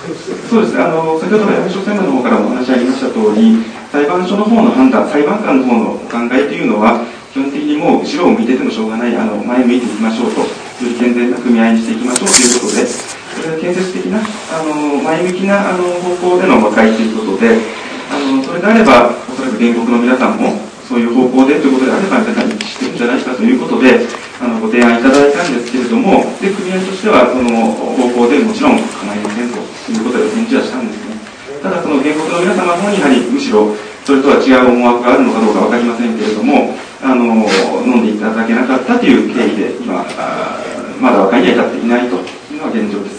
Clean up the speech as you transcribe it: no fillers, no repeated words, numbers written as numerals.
そうです。先ほど役所専務の方からもお話ありました通り、裁判所の方の判断、裁判官の方のお考えというのは、基本的にもう後ろを向いててもしょうがない、前向いていきましょうと、より健全な組合にしていきましょうということで、それが建設的な、前向きな方向での和解ということで、それであれば、おそらく原告の皆さんも、そういう方向でということであれば、皆さん一致してるんじゃないかということで、ご提案いただいたんですけれども、で組合としては、その方向でもちろん構いませんということで返事はしたんですね。ただ、その原告の皆様の方にやはり、むしろ、それとは違う思惑があるのかどうか分かりませんけれども、飲んでいただけなかったという経緯で、今、まだ和解には至っていないというのが現状です。